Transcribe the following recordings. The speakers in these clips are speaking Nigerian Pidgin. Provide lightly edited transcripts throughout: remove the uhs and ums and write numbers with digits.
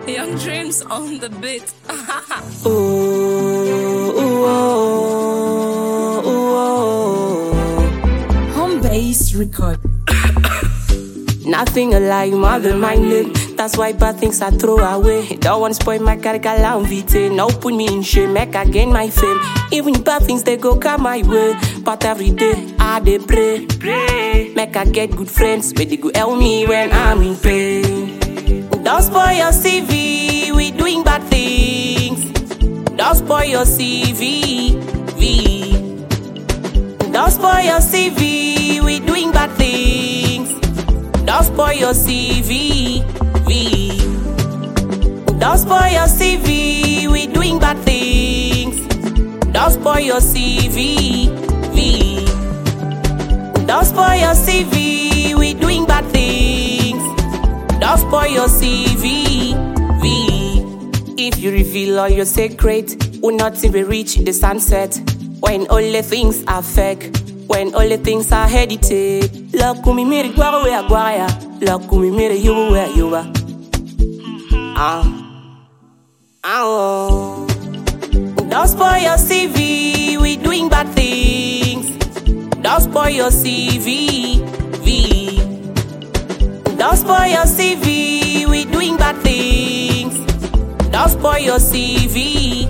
Young Dreams on the beat. Ooh, ooh, oh, ooh, oh. Home base record. Nothing alike, more than my name. That's why bad things I throw away. Don't want to spoil my character, vite. No put me in shame, make I gain my fame. Even bad things they go come my way. But every day I dey pray. Make I get good friends, where they go help me when I'm in pain. Don't spoil your CV, we doing bad things. Don't spoil your CV, Don't spoil your CV, we doing bad things. Don't spoil your CV, Don't spoil your CV, we doing bad things. Don't spoil your CV, Don't spoil your CV, we doing bad things. Don't spoil your CV, If you reveal all your secret, will nothing will reach the sunset. When all the things are fake, when all the things are hesitate. Love kumi mere gwa we agwaya, love kumi mere you where you are. Don't spoil your CV, we doing bad things. Don't spoil your CV, Don't spoil your CV, we doing bad things. Don't spoil your CV,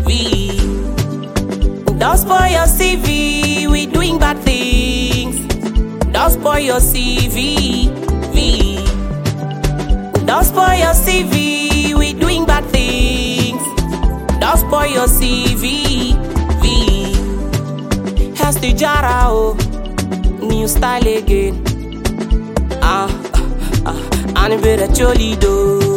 Don't spoil your CV, we doing bad things. Don't spoil your CV, Don't spoil your CV, we doing bad things. Don't spoil your CV, Has the Jara, oh, new style again. And a bit of Cholido.